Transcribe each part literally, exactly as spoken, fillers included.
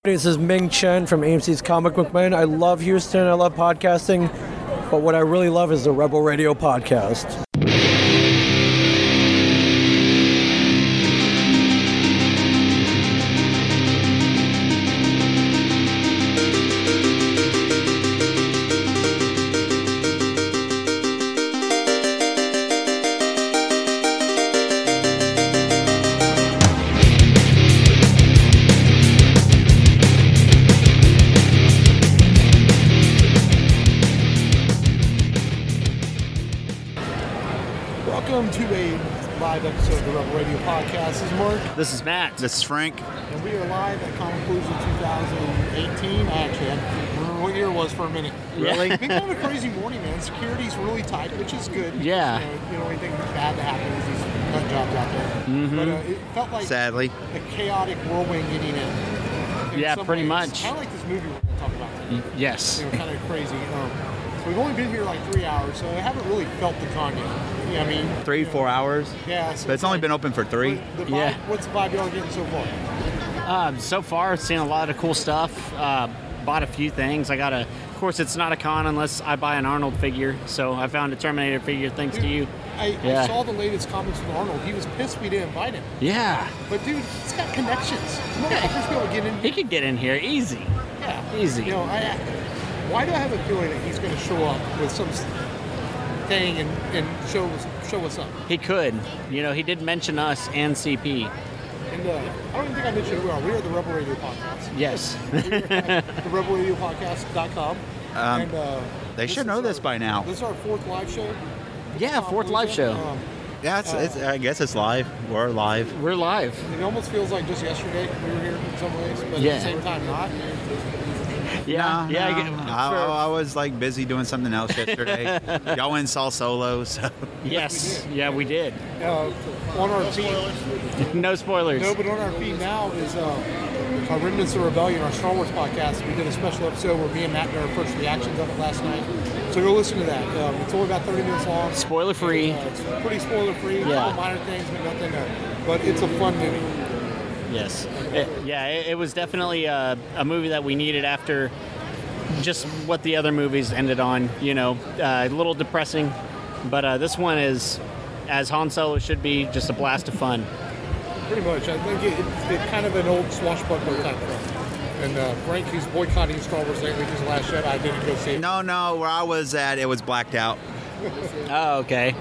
This is Ming Chen from A M C's Comic Book Man. I love Houston. I love podcasting. But what I really love is the Rebel Radio podcast. Episode of the Rebel Radio podcast. This is Mark. This is Matt. This is Frank. And we are live at Comicpalooza twenty eighteen. I actually had remember what year it was for a minute. Really? It's been kind of a crazy morning, man. Security's really tight, which is good. Yeah. You know, you know anything bad to happen is these nut jobs out there. Mm-hmm. But uh, it felt like sadly a chaotic whirlwind getting in. in yeah, pretty ways. much. Kind of like this movie we're going to talk about today. Yes. You know, kind of crazy. Um, so we've only been here like three hours, so I haven't really felt the con yet. Yeah, I mean, three, you know, four hours. Yeah, so but it's only like, been open for three. The vibe, Yeah. What's the vibe y'all getting so far? Uh, so far, seen a lot of cool stuff. Uh, bought a few things. I got a. Of course, it's not a con unless I buy an Arnold figure. So I found a Terminator figure thanks Dude, to you. I, Yeah. I saw the latest comics with Arnold. He was pissed we didn't invite him. Yeah. But dude, he's got connections. Motherfuckers be able to get in. He could get in here easy. Yeah. Easy. You know, I, why do I have a feeling that he's going to show up with some thing and, and show us show us up? He could. You know, he did mention us and C P. And uh, I don't even think I mentioned who we are. We are the Rebel Radio Podcast. Yes. We are at the rebel radio podcast dot com. Um, and, uh, they should know our, this by now. This is our fourth live show. Yeah, fourth live show. Um, Yeah, it's, uh, it's, I guess it's live. We're live. We're live. it almost feels like just yesterday we were here in some ways, but Yeah. at the same time not. Yeah. No, yeah. I no. get- I, for- I was like busy doing something else yesterday. Y'all went and saw Solo, so yes. Yeah, we did. Uh, on our feed, No spoilers. no, but on our feed now is uh, our Remnants of Rebellion, our Star Wars podcast. We did a special episode where me and Matt did our first reactions of it last night. So go listen to that. Um, it's only about thirty minutes long. Spoiler free. Uh, it's pretty spoiler free. Yeah. Minor things, but nothing. Uh, but it's a fun movie. Yes. It, yeah, it, it was definitely a, a movie that we needed after just what the other movies ended on. You know, uh, a little depressing, but uh, this one is, as Han Solo should be, just a blast of fun. Pretty much. I think it, it's it's kind of an old swashbuckler type film. And uh, Frank, who's boycotting Star Wars lately, his last Jedi, didn't go see it. no, no. Where I was at, it was blacked out. Oh, okay.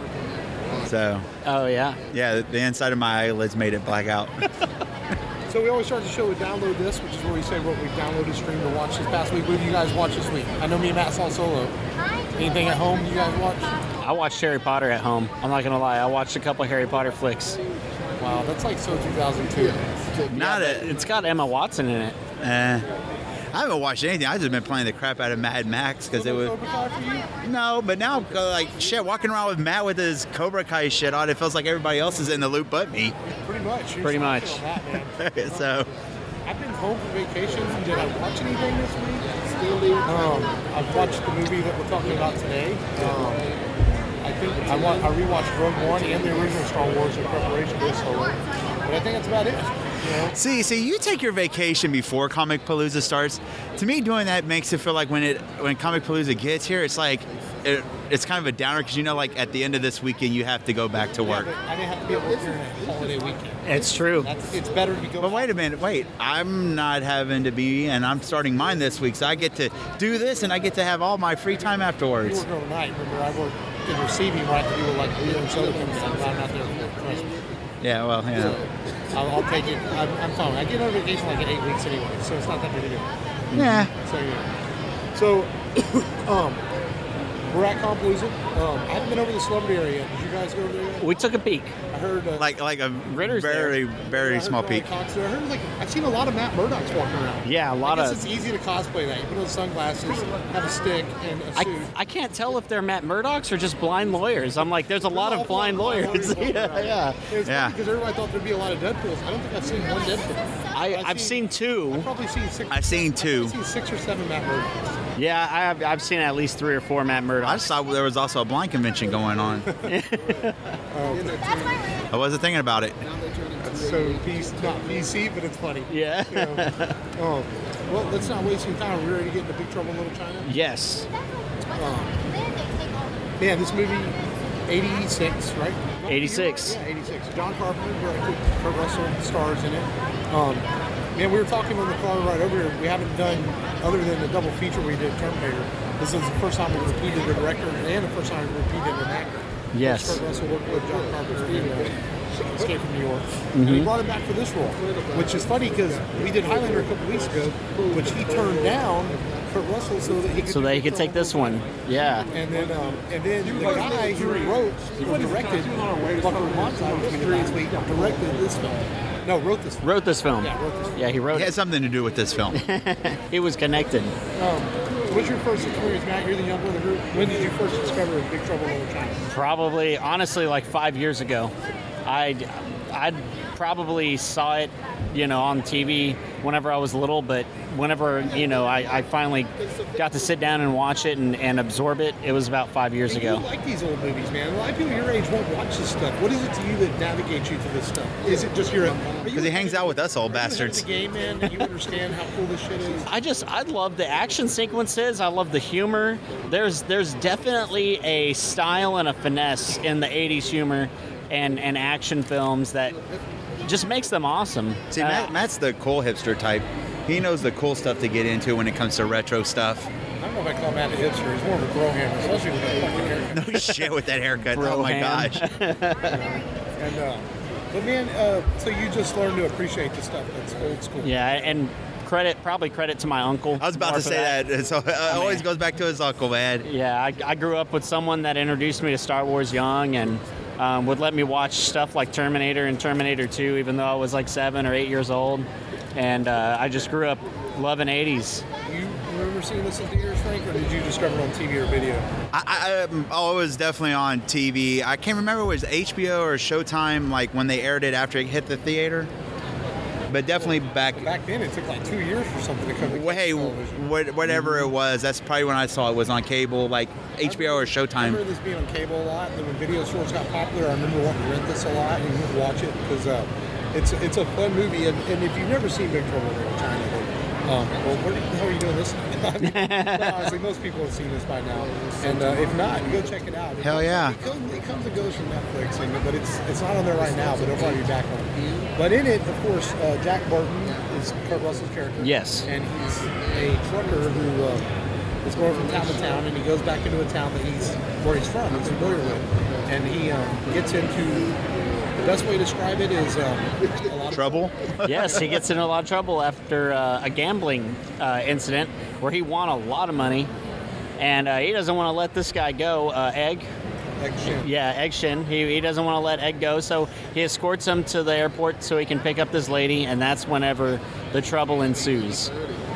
So Oh, yeah. yeah, the inside of my eyelids made it black out. So we always start the show with Download This, which is where we say what we've downloaded, streamed, or watched this past week. What did you guys watch this week? I know me and Matt saw Solo. Anything at home you guys watch? I watched Harry Potter at home. I'm not going to lie. I watched a couple Harry Potter flicks. Wow, that's like so two thousand two. Not Yeah, a, but it's got Emma Watson in it. eh. I haven't watched anything. I've just been playing the crap out of Mad Max because it was. Cobra Kai for you? No, but now, uh, like, shit, walking around with Matt with his Cobra Kai shit on, it feels like everybody else is in the loop but me. Pretty much. You're Pretty so much. on that, man. So, I've been home for vacation. Did I watch anything this week? Um, I've watched the movie that we're talking about today. Um, I think I, wa- I rewatched Rogue One and the original Star Wars in preparation for this Solo. But I think that's about it. You know? see, see, you take your vacation before Comic Palooza starts. To me, doing that makes it feel like when it when Comic Palooza gets here, it's like it, it's kind of a downer because you know, like at the end of this weekend, you have to go back to work. Yeah, but I didn't have to be at work during a holiday weekend. It's true. That's, it's better to go. But wait a minute, wait. I'm not having to be, and I'm starting mine this week, so I get to do this, and I get to have all my free time You afterwards. work overnight. Remember, I work in receiving where I have to deal with like beer and soda and stuff. I'm not there for Christmas. Yeah, well, yeah. So I'll, I'll take it. I'm, I'm fine. I get on vacation like in eight weeks anyway, so it's not that big a deal. Yeah. So yeah. So, um, we're at Comicpalooza. Um, I haven't been over the celebrity area yet. Did you guys go over there yet? We took a peek. I heard uh, Like like a Ritter's very, I very heard small Brian peak. Cox there. I heard like I've seen a lot of Matt Murdock's walking around. Yeah, a lot I guess of. it's easy to cosplay that. You put on sunglasses, have a stick, and a suit. I, I can't tell if they're Matt Murdochs or just blind lawyers. I'm like, there's a lot of blind lawyers. yeah, yeah. It's Yeah. funny because everybody thought there'd be a lot of Deadpools. I don't think I've seen one Deadpool. I, I've I've seen I've two. probably seen six. I've seen two. I've seen six or seven Matt Murdocks. Yeah, I have, I've seen at least three or four Matt I Murdochs. just saw there was also a blind convention going on. I wasn't thinking about it. So P C, not P C, but it's funny. Yeah. You know, oh, Well, let's not waste any time. Are we ready to get into Big Trouble in Little China? Yes. Um, man, this movie, eighty-six, right? eighty-six. Yeah, eighty-six. John Carpenter directed. Kurt Russell stars in it. Um, man, we were talking on the car right over here. We haven't done, other than the double feature we did, Terminator. This is the first time we repeated the director and the first time we repeated an actor. Yes. Kurt Russell worked with John Carpenter in uh, Escape from New York. Mm-hmm. And he brought him back for this role, which is funny because we did Highlander a couple weeks ago, which he turned down Kurt Russell so that he could So that he could take this one. Yeah. And then, um, and then the guy who wrote or directed Buckaroo Banzai, which we did last week, directed this film. No, wrote this film. Wrote this film. Yeah, wrote this film. Yeah, he wrote It it. had something to do with this film. It was connected. Um, what's your first experience, Matt? You're the younger of the group. When did you first discover Big Trouble in Little China? Probably, honestly, like five years ago. I I probably saw it, you know, on T V whenever I was little, but whenever, you know, I, I finally got to sit down and watch it and, and absorb it, it was about five years And ago. You like these old movies, man. A lot of people your age won't watch this stuff. What is it to you that navigates you to this stuff? Is it just your... Because he hangs out with us old Are you ahead of bastards. the game, man, that you understand how cool this shit is? I just I love the action sequences. I love the humor. There's there's definitely a style and a finesse in the eighties humor and, and action films that just makes them awesome. See, Uh, Matt, Matt's the cool hipster type. He knows the cool stuff to get into when it comes to retro stuff. I don't know if I call Matt a hipster. He's more of a bro-ham, especially with that fucking haircut. No shit with that haircut. Oh my Bro-ham. gosh. And, uh, but man, uh, so you just learned to appreciate the stuff that's old school. Yeah, and credit probably credit to my uncle. I was about more to for say that. So it always man. goes back to his uncle, man. Yeah, I, I grew up with someone that introduced me to Star Wars young and um, would let me watch stuff like Terminator and Terminator two, even though I was like seven or eight years old. And uh, I just grew up loving eighties. You remember seeing this in theaters, Frank, or did you discover it on T V or video? I, I, um, oh, it was definitely on T V. I can't remember if it was H B O or Showtime, like when they aired it after it hit the theater. But definitely back. Back then, it took like two years for something to come to Well, hey, television. what, whatever it was, that's probably when I saw it was on cable, like H B O or I remember Showtime. this being on cable a lot. Then when video stores got popular, I remember wanting to rent this a lot and watch it because uh, it's it's a fun movie. And, and if you've never seen Big Trouble in Little China, then, um, well, what the hell are you doing this? I mean, no, honestly, most people have seen this by now. And uh, if not, go check it out. It Hell comes- yeah. It comes, it comes and goes from Netflix, and, but it's it's not on there right now. But it'll probably be back on. But in it, of course, uh, Jack Burton is Kurt Russell's character. Yes. And he's a trucker who. Uh, is going from town to town, and he goes back into a town that he's where he's from, he's familiar with, and he um, gets into the best way to describe it is um, a lot of Trouble? Yes, he gets into a lot of trouble after uh, a gambling uh, incident where he won a lot of money, and uh, he doesn't want to let this guy go, uh, Egg. action. Yeah, Egg Shin. He, he doesn't want to let Egg go, so he escorts him to the airport so he can pick up this lady, and that's whenever the trouble ensues.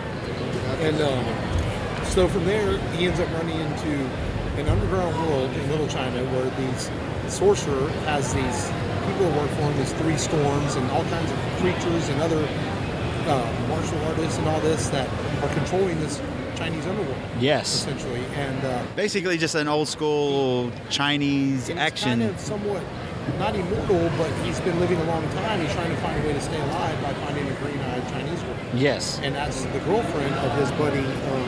And um, so from there, he ends up running into an underground world in Little China where these the sorcerer has these people that work for him, these three storms and all kinds of creatures and other uh, martial artists and all this that are controlling this Chinese underworld, Yes. essentially. And uh, Basically just an old school Chinese and he's action. kind of somewhat not immortal, but he's been living a long time. He's trying to find a way to stay alive by finding a green-eyed Chinese girl. Yes. And that's the girlfriend of his buddy um,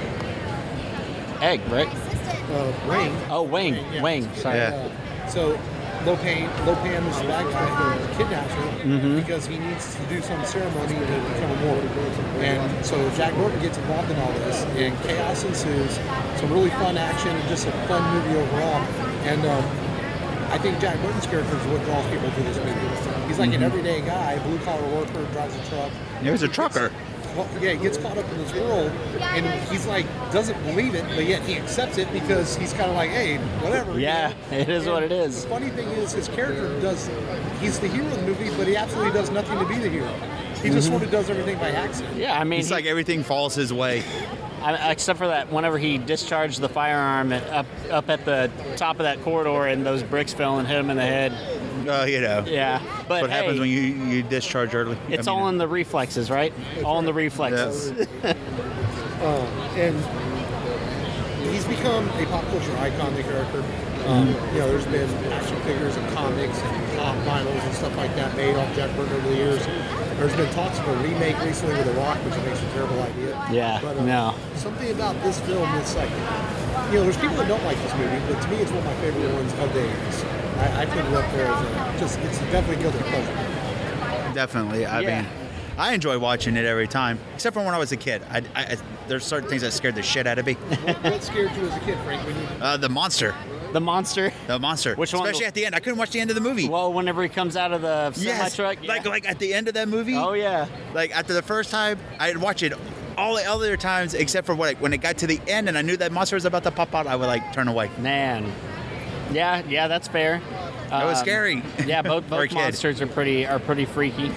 Egg, right? uh, Wang. Oh, Wang. yeah. Wang, sorry. Yeah. Uh, so Lo Pan, Lo Pan is the bad guy who kidnaps her because he needs to do some ceremony to become immortal. And so Jack Burton gets involved in all this, and chaos ensues. Some really fun action and just a fun movie overall. And um, I think Jack Burton's character is what draws people to this movie. He's like an everyday guy, blue collar worker, drives a truck. He was a trucker. Well, yeah, he gets caught up in this world, and he's like, doesn't believe it, but yet he accepts it because he's kind of like, hey, whatever. you Yeah, know? it is And what it is. The funny thing is, his character does, he's the hero of the movie, but he absolutely does nothing to be the hero. He just sort of does everything by accident. Yeah, I mean, It's he- like everything falls his way. I, except for that, whenever he discharged the firearm at, up up at the top of that corridor and those bricks fell and hit him in the head. Uh, you know. Yeah, but What hey, happens when you, you discharge early? it's I mean, all in the reflexes, right? All in the reflexes. Um, and he's become a pop culture icon, the character. Um, you know, there's been action figures and comics and pop vinyls and stuff like that made off Jack Burton over the years. There's been talks of a remake recently with The Rock, which makes a terrible idea. Yeah, but, um, no. Something about this film is like, you know, there's people that don't like this movie, but to me, it's one of my favorite ones of the eighties. I, I put it up there as a, just, it's definitely guilty pleasure. Definitely. I Yeah. mean, I enjoy watching it every time, except for when I was a kid. I, I, I, there's certain things that scared the shit out of me. What, what scared you as a kid, Frank? When you Uh, the monster. The monster. The monster. Which one? Especially at the end. I couldn't watch the end of the movie. Well, whenever he comes out of the semi yes. truck. Yeah. Like, like at the end of that movie. Oh yeah. Like after the first time, I'd watch it all the other times except for what, when it got to the end and I knew that monster was about to pop out, I would like turn away. Man. Yeah, yeah, that's fair. It was Um, scary. Yeah, both For a both kid. monsters are pretty are pretty freaky.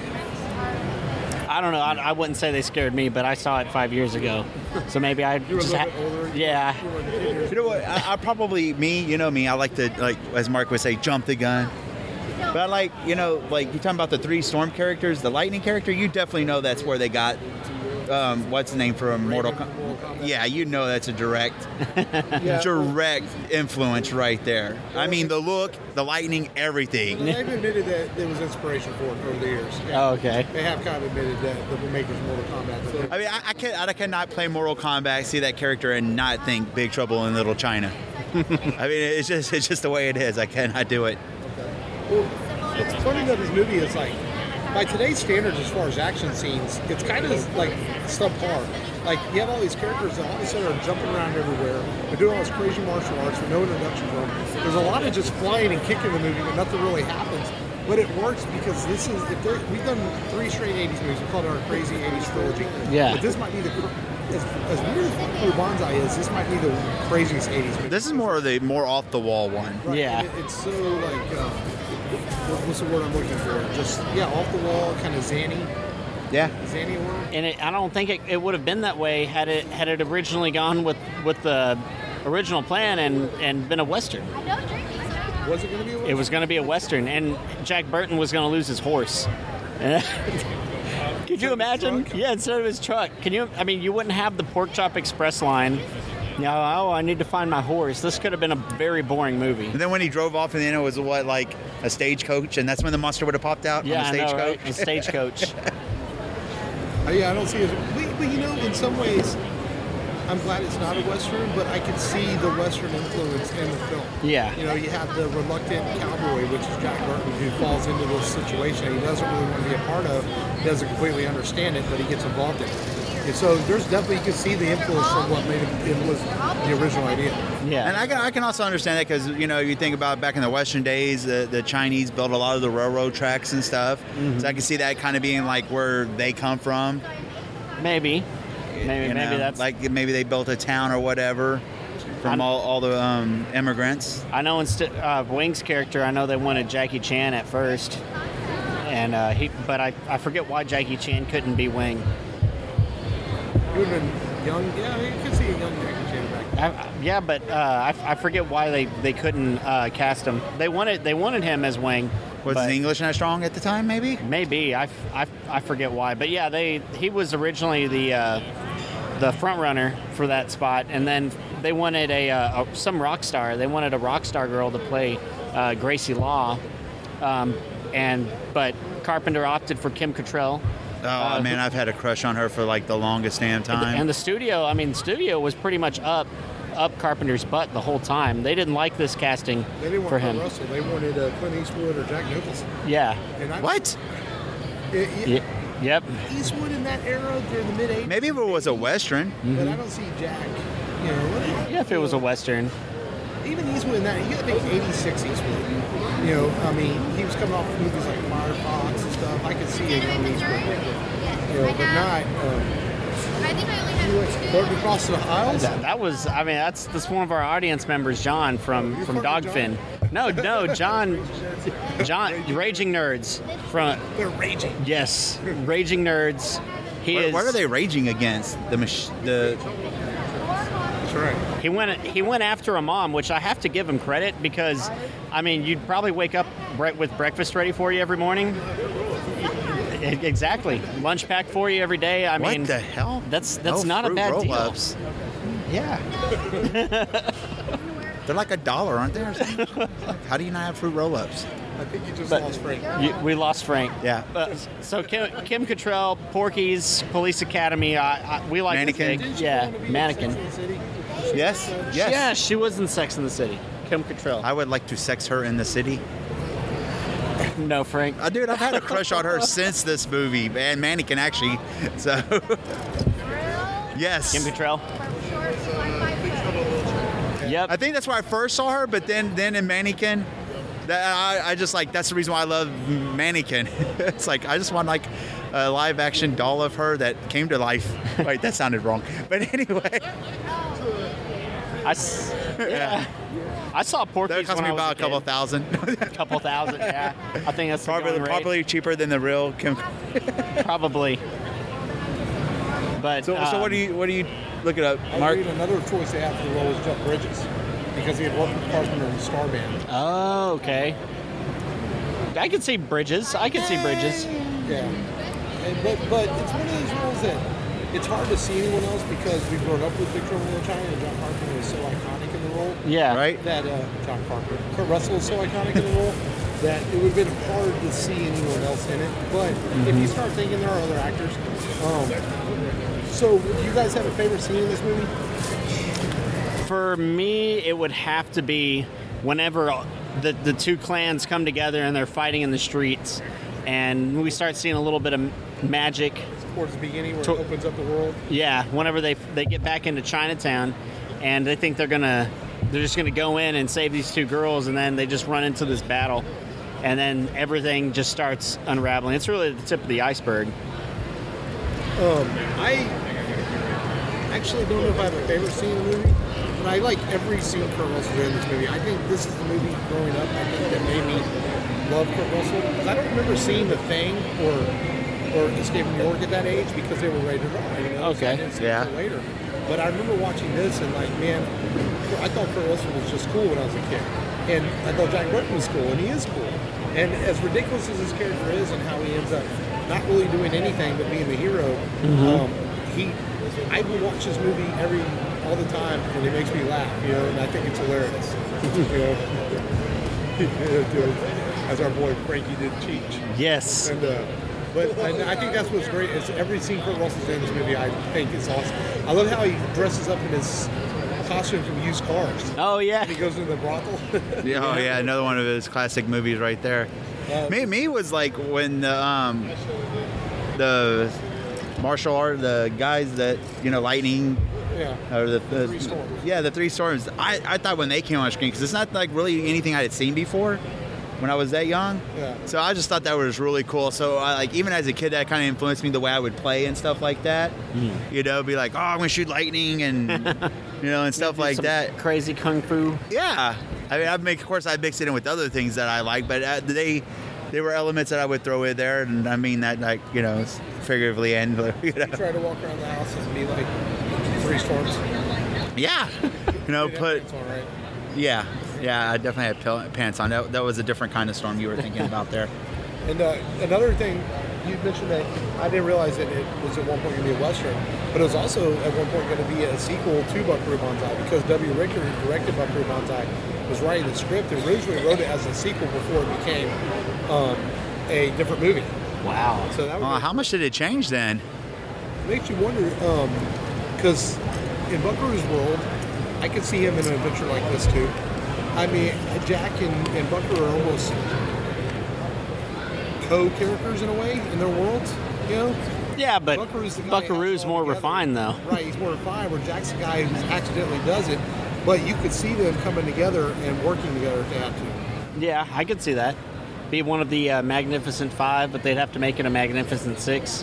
I don't know. I, I wouldn't say they scared me, but I saw it five years ago, so maybe I you were a just little ha- bit older. yeah. You were in the ten years. You know what? I, I probably me. You know me. I like to like as Mark would say, jump the gun. But I like you know like you're talking about the three storm characters, the lightning character. You definitely know that's where they got. Um, what's the name from Mortal Kombat? Yeah, you know that's a direct, Yeah. direct influence right there. I mean the look, the lightning, everything. They've admitted that there was inspiration for it over the years. Oh, okay. They have kind of admitted that the makers of Mortal Kombat. So I mean, I, I can I cannot play Mortal Kombat, see that character, and not think Big Trouble in Little China. I mean, it's just it's just the way it is. I cannot do it. Well, it's funny that this movie is like, by today's standards as far as action scenes, it's kind of like subpar. Like, you have all these characters that all of a sudden are jumping around everywhere. They're doing all this crazy martial arts with no introduction to them. There's a lot of just flying and kicking in the movie, but nothing really happens. But it works because this is, if there, we've done three straight eighties movies. We called it our crazy eighties trilogy. Yeah. But this might be the, as, as weird as Blue Banzai is, this might be the craziest eighties movie. This is more of the more off the wall one. Right, Yeah. and It, it's so like, uh, what- what's the word I'm looking for? Just, yeah, off the wall, kind of zany, Yeah. zany word. And it, I don't think it, it would have been that way had it had it originally gone with, with the original plan and, and been a western. Was it going to be a It was going to be a western, and Jack Burton was going to lose his horse. Could you imagine? Yeah, instead of his truck. Can you? I mean, you wouldn't have the Pork Chop Express line. You know, oh, I need to find my horse. This could have been a very boring movie. And then when he drove off, and then it was what like a stagecoach, and that's when the monster would have popped out Yeah, on I the know, stagecoach. right? The stagecoach. Uh, yeah, I don't see it. But, but you know, in some ways, I'm glad it's not a Western, but I can see the Western influence in the film. Yeah. You know, you have the reluctant cowboy, which is Jack Burton, who falls into this situation he doesn't really want to be a part of, doesn't completely understand it, but he gets involved in it. And so there's definitely, you can see the influence from what made it, it was the original idea. Yeah. And I can, I can also understand that because, you know, you think about back in the Western days, the, the Chinese built a lot of the railroad tracks and stuff. Mm-hmm. So I can see that kind of being like where they come from. maybe. Maybe. you Maybe know, that's like maybe they built a town or whatever from I'm- all, all the um, immigrants. I know instead of uh, Wing's character, I know they wanted Jackie Chan at first, and uh, he. But I, I forget why Jackie Chan couldn't be Wing. He would have been young. Yeah, I mean, you could see a young Jackie Chan back then. I, I- yeah, but uh, I, I forget why they, they couldn't uh, cast him. They wanted they wanted him as Wing. Was but his English not strong at the time, maybe? Maybe I, I, I forget why, but yeah, they he was originally the uh, the front runner for that spot, and then they wanted a, uh, a some rock star. They wanted a rock star girl to play uh, Gracie Law, um, and but Carpenter opted for Kim Cattrall. Oh, Uh, man, I've had a crush on her for like the longest damn time. And the studio, I mean, the studio was pretty much up up Carpenter's butt the whole time. They didn't like this casting They didn't want for Kurt him. Russell. They wanted uh, Clint Eastwood or Jack Nicholson. Yeah. And I, what? It, it, Y- Yep. Eastwood in that era during the mid eighties. Maybe if it was a Western. But I don't see Jack. You know, what- Yeah, if it was a Western. even Eastwood in that, you got to think eighty-six Eastwood. You know, I mean, he was coming off of movies like Firefox and stuff. I could see a young Eastwood. You know, but not. Um, I think I only he have went two. Burton across the aisles. That, that was, I mean, that's that's one of our audience members, John from You're from fucking Dogfin. No, no, John, John, Raging Nerds from They're raging. yes, Raging Nerds. He What, is. what are they raging against? The mach- the That's right. He went he went after a mom, which I have to give him credit because, I mean, you'd probably wake up bre- with breakfast ready for you every morning. E- Exactly, lunch packed for you every day. I what mean, the hell? that's that's No not a fruit bad deal. roll-ups. Yeah. They're like a dollar, aren't they? Or something? How do you not have fruit roll-ups? I think you just But- lost Frank. You, we lost Frank. Yeah. Uh, so Kim, Kim Cattrall, Porky's, Police Academy. I, I, we like Mannequin. this Didn't thing. she Yeah, go on to be in Mannequin. Sex and the City? Yes. Yes. Yeah, she was in Sex in the City. Kim Cattrall. I would like to sex her in the city. No, Frank. Uh, dude, I've had a crush on her since this movie, and Mannequin actually. So, yes. Kim Cattrall. Yep. I think that's where I first saw her, but then then in Mannequin, that I, I just like that's the reason why I love Mannequin. It's like I just want like a live action doll of her that came to life. Wait, that sounded wrong. But anyway, I, s- yeah. I saw Porky's that cost when me I was about a couple kid. thousand. A couple thousand, yeah. I think that's the probably going rate. probably cheaper than the real Kim. Probably. But So, so what um, do you what do you look it up, I Mark? read another choice they had for the role was Jeff Bridges because he had worked with Carpenter in Star Band. Oh, okay. I could see Bridges. I could see Bridges. Yeah. And, but but it's one of those roles that it's hard to see anyone else because we've grown up with Big Trouble in Little China and John Carpenter is so iconic in the role. Yeah. Right? That uh, John Carpenter, Kurt Russell is so iconic in the role that it would have been hard to see anyone else in it. But if you start thinking there are other actors, um, so do you guys have a favorite scene in this movie? For me, it would have to be whenever the, the two clans come together and they're fighting in the streets, and we start seeing a little bit of magic. Towards the beginning where To- it opens up the world. Yeah, whenever they they get back into Chinatown, and they think they're gonna they're just gonna go in and save these two girls, and then they just run into this battle, and then everything just starts unraveling. It's really the tip of the iceberg. Um, I actually don't know if I have a favorite scene in the movie, but I like every scene Kurt Russell did in this movie. I think this is the movie growing up I think that made me love Kurt Russell. Because I don't remember seeing The Thing or or Escape from New York at that age because they were rated R. You know? So Okay. I didn't see it Yeah. until later. But I remember watching this and like, man, I thought Kurt Russell was just cool when I was a kid, and I thought Jack Burton was cool, and he is cool. And as ridiculous as his character is, and how he ends up not really doing anything but being the hero, um, he, I will watch this movie every all the time, and it makes me laugh, you know, and I think it's hilarious. You know, as our boy Frankie did Cheech. Yes. And, uh, but and I think that's what's great is every scene Kurt Russell's in this movie I think is awesome. I love how he dresses up in his costume from used cars. Oh yeah. He goes into the brothel. Yeah, oh yeah, another one of his classic movies right there. Uh, Me, me was like when the um, the martial art, the guys that you know, lightning yeah. or the, the Three Storms. Yeah, the three storms. I, I thought when they came on screen because it's not like really anything I had seen before when I was that young. Yeah. So I just thought that was really cool. So I, like even as a kid, that kind of influenced me the way I would play and stuff like that. You know, be like, oh, I'm gonna shoot lightning and you know and stuff Do like some that. Crazy kung fu. Yeah, I mean, I make, of course, I mix it in with other things that I like, but uh, they, they were elements that I would throw in there, and I mean that, like, you know, figuratively and, you know, Try to walk around the house and be like Three Storms. yeah, you know, Dude, that put, fits all right. yeah, yeah, I definitely had pill- pants on. That, that was a different kind of storm you were thinking about there. And uh, another thing, you mentioned that I didn't realize that it was at one point going to be a Western, but it was also at one point going to be a sequel to Buckaroo Banzai because W. Ricker, who directed Buckaroo Banzai, was writing the script and originally wrote it as a sequel before it became um, a different movie. Wow. So that Oh, would how much did it change then? makes you wonder, because in Buckaroo's world, I could see him in an adventure like this too. I mean, Jack and, and Buckaroo are almost co-characters in a way in their worlds, you know? Yeah, but Buckaroo's the guy Buckaroo's who more together. refined though. Right, he's more refined, where Jack's the guy who accidentally does it, but you could see them coming together and working together if they had to. Yeah, I could see that. Be one of the uh, Magnificent Five, but they'd have to make it a Magnificent Six.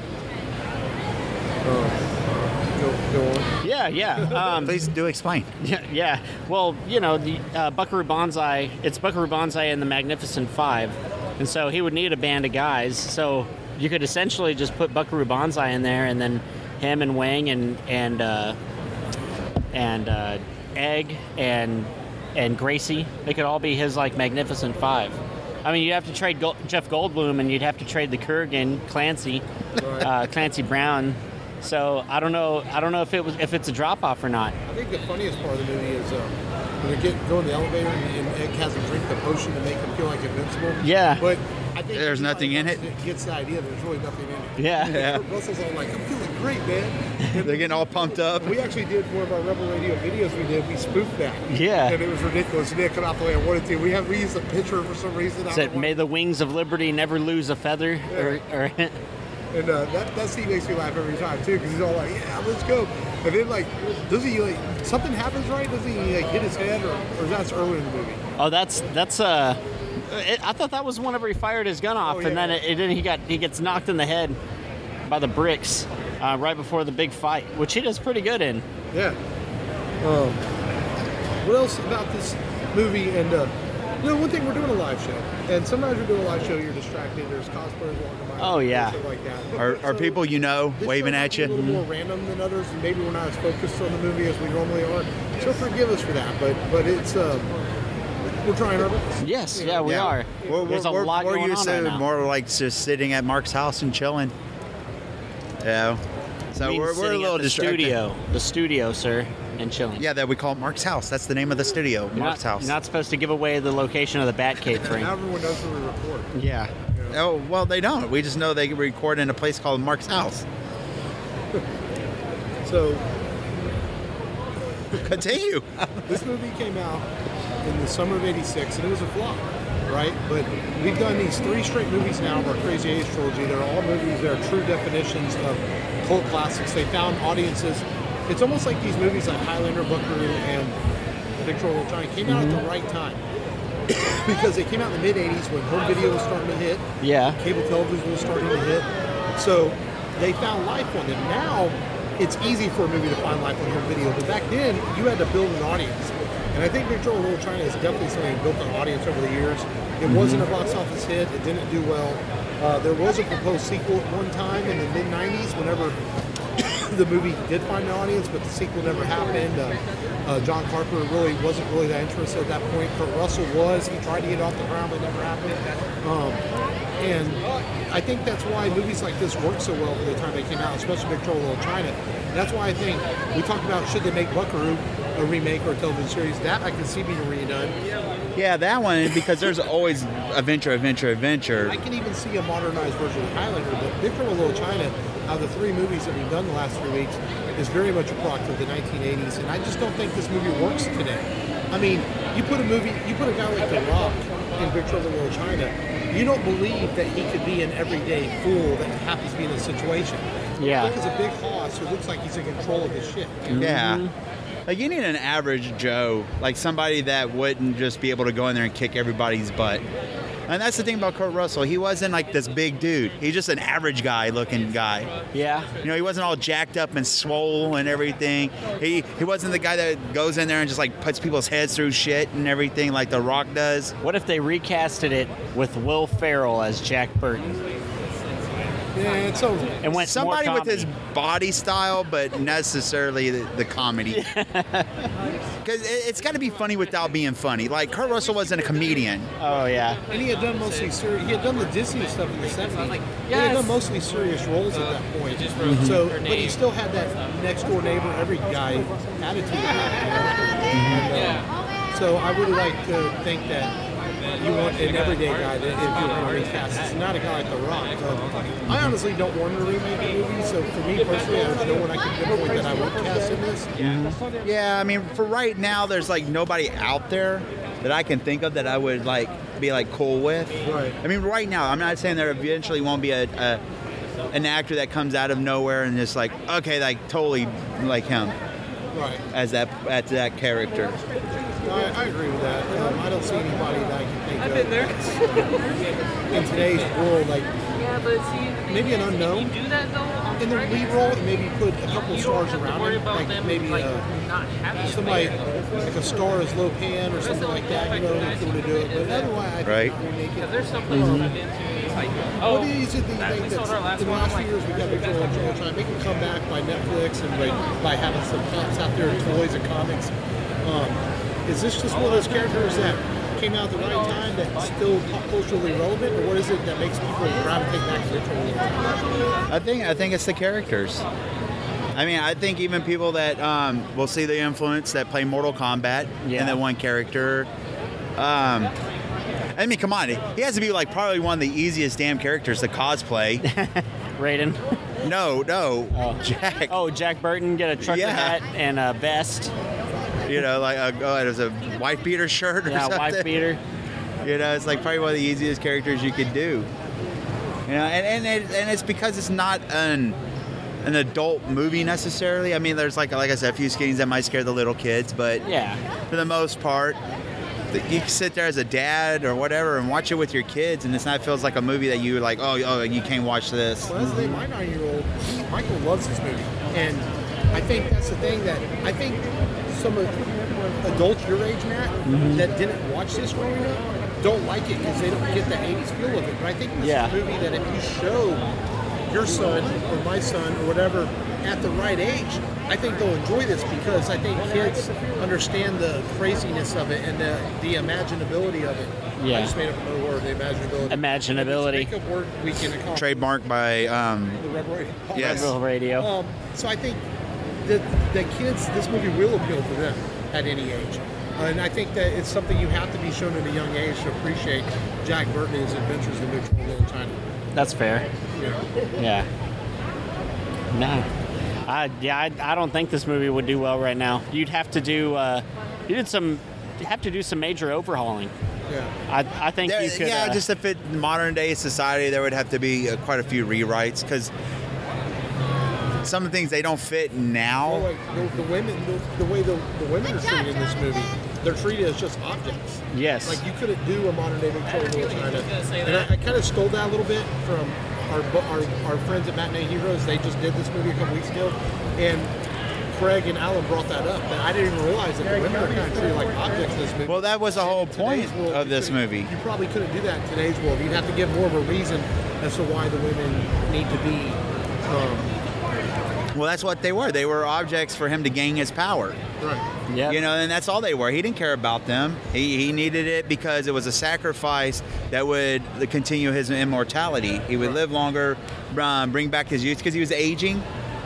Go, go on. Yeah, yeah. Um, Please do explain. Yeah, yeah. Well, you know, the uh, Buckaroo Banzai, it's Buckaroo Banzai and the Magnificent Five. And so he would need a band of guys. So you could essentially just put Buckaroo Banzai in there, and then him and Wang and and uh, and uh, Egg and and Gracie, they could all be his like Magnificent Five. I mean, you'd have to trade Go- Jeff Goldblum, and you'd have to trade the Kurgan, Clancy, uh, Clancy Brown, So I don't know. I don't know if it was if it's a drop off or not. I think the funniest part of the movie is uh, when they get go in the elevator and, and Egg has him drink the potion to make him feel like invincible. Yeah. But I think There's nothing in it. Gets the idea there's really nothing in it. Yeah. Yeah. Russell's all like, I'm feeling great, man. They're getting all pumped up. We actually did one of our Rebel Radio videos we did. We spoofed that. Yeah. And it was ridiculous. It didn't come out the way I wanted to. We have we used a picture for some reason. I Said, don't know "May why. the wings of liberty never lose a feather." Or, or And uh, that, that scene makes me laugh every time too, because he's all like, "Yeah, let's go." And then like, does he like something happens right? Does he like hit his head, or, or is that early in the movie? oh, that's that's uh, it, I thought that was whenever he fired his gun off, Oh, and yeah. then it, it then he got he gets knocked in the head by the bricks uh, right before the big fight, which he does pretty good in. Yeah. Um, what else about this movie? And uh, you know, one thing, we're doing a live show, and sometimes we're doing a live show, you're distracted. There's cosplayers walking by. Oh, yeah. Stuff like that. Are, are So, people you know this waving show might at be A you? little more random than others, and maybe we're not as focused on the movie as we normally are. So forgive us for that, but but it's um, we're trying our best. Yes, yeah, we Yeah. are. We're, There's a we're, lot we're going used on to right now. more like just sitting at Mark's house and chilling. Yeah. So Means we're, we're a sitting little at the distracted. studio, the studio, sir, and chilling. Yeah, that we call Mark's house. That's the name of the studio, You're Mark's not, house. You're not supposed to give away the location of the Batcave Now frame. everyone knows where we record. Yeah. Oh, well, they don't. We just know they record in a place called Mark's house. So Continue. this movie came out in the summer of eighty-six, and it was a flop, right? But we've done these three straight movies now of our Crazy Age trilogy. They're all movies that are true definitions of cult classics. They found audiences. It's almost like these movies like Highlander, Buckaroo, and Victor Little China came out at the right time. Because they came out in the mid-eighties when home video was starting to hit, Yeah. cable television was starting to hit. So they found life on them. Now it's easy for a movie to find life on home video, but back then you had to build an audience. And I think Victor Little China is definitely something that built an audience over the years. It wasn't a box office hit. It didn't do well. Uh, there was a proposed sequel at one time in the mid nineties whenever the movie did find an audience, but the sequel never happened. Uh, uh, John Carper really wasn't really that interested at that point. Kurt Russell was. He tried to get it off the ground, but it never happened. Um, and I think that's why movies like this work so well for the time they came out, especially Victor Little China. That's why I think we talked about should they make Buckaroo a remake or a television series. That I can see being redone. Yeah, that one, because there's always adventure, adventure, adventure. I can even see a modernized version of Highlander, but Victor Little China, out of the three movies that we've done the last three weeks, is very much a product of the nineteen eighties, and I just don't think this movie works today. I mean, you put a movie, you put a guy like The Rock in Victor Little China, you don't believe that he could be an everyday fool that happens to be in a situation. Yeah. Look, he's a big hoss who looks like he's in control of his shit. Yeah. Like, you need an average Joe, like somebody that wouldn't just be able to go in there and kick everybody's butt. And that's the thing about Kurt Russell. He wasn't like this big dude. He's just an average guy looking guy. Yeah. You know, he wasn't all jacked up and swole and everything. He he wasn't the guy that goes in there and just like puts people's heads through shit and everything like The Rock does. What if they recasted it with Will Ferrell as Jack Burton? Yeah, it's over. And went Somebody more with his comedy? body style, but necessarily the, the comedy. Because it, it's got to be funny without being funny. Like, Kurt Russell wasn't a comedian. Oh yeah. And he had done mostly serious. He had done the Disney stuff in the seventies. He had done mostly serious roles at that point. So, but he still had that next door neighbor, every guy attitude about him. And, uh, so I would like to think that you want an everyday guy that if you're going to recast, it's not a guy like The Rock. So I honestly don't want to remake the movie. So for me personally, there's no one I can pinpoint that I would cast in this. Yeah, I mean, for right now, there's like nobody out there that I can think of that I would like be like cool with. Right. I mean, right now, I'm not saying there eventually won't be a, a an actor that comes out of nowhere and just like, okay, like totally like him Right. as that as that character. I, I agree with that. Um, I don't see anybody that I can think I've of. Been there. In today's world, like Yeah, but see, maybe an unknown you do that though. on in the credits, lead role, and maybe put a couple you don't stars have to around worry him, about like them maybe like uh, not having somebody it there. like a star as Lopan or something like that. You know, if they were to do it, but otherwise, I think Right. not remake Because it. there's some places I've been to. It's like, oh, What is it that you that- think we sold that's our last in the one. last I'm few like, years we got Victor Little trying to make a comeback by Netflix and by, by having some pops out there, toys and comics. Um, is this just one of those characters that came out at the right time that's still pop culturally relevant, or what is it that makes people gravitate back to Victor Little? I think I think it's the characters. I mean, I think even people that um, will see the influence that play Mortal Kombat Yeah. and that one character. Um, I mean, come on. He has to be like probably one of the easiest damn characters to cosplay. Raiden. no, no. Oh. Jack. Oh, Jack Burton, get a trucker Yeah. hat and a vest. You know, like, a, oh, it was a wife beater shirt or Yeah, something. wife beater. You know, it's like probably one of the easiest characters you could do. You know, and and, it, and it's because it's not an an adult movie necessarily. I mean, there's like like I said, a few scenes that might scare the little kids, but Yeah. for the most part, th- you can sit there as a dad or whatever and watch it with your kids, and it's not feels like a movie that you like. Oh, oh, you can't watch this. Well, as a my nine-year-old, Michael loves this movie, and I think that's the thing that I think some of adults your age, Matt, that didn't watch this growing up, don't like it because they don't get the eighties feel of it. But I think this Yeah. is a movie that if you show your son or my son or whatever at the right age, I think they'll enjoy this because I think kids understand the craziness of it and the, the imaginability of it. Yeah. I just made up another word, the imaginability. Imaginability. It's a make-up word we can accomplish. Trademarked by um, The Red Radio. Yes. Red Bull Radio. Um, so I think that the kids, this movie will appeal to them at any age. Uh, and I think that it's something you have to be shown at a young age to appreciate Jack Burton and his adventures in Big Trouble in Little China. That's fair. You know? Yeah. No. I yeah, I, I don't think this movie would do well right now. You'd have to do uh, you did some you have to do some major overhauling. Yeah. I I think There- you could yeah, uh, just to fit modern day society, there would have to be uh, quite a few rewrites because some of the things they don't fit Well, now. like the, the women, the, the way the, the women are treated in this movie, they're treated as just objects. yes. Like you couldn't do a modern day Big Trouble in Little China, and I, I kind of stole that a little bit from our, bu- our our friends at Matinee Heroes. They just did this movie a couple weeks ago, and Craig and Alan brought that up. That I didn't even realize that the women are kind of treated like objects in this movie. Well, that was the whole In today's point world, of you this couldn't- movie. You probably couldn't do that in today's world. You'd have to give more of a reason as to why the women need to be. Um, Well, that's what they were. They were objects for him to gain his power. right. Yep. You know, and that's all they were. He didn't care about them. He, he needed it because it was a sacrifice that would continue his immortality. He would live longer, um, bring back his youth because he was aging.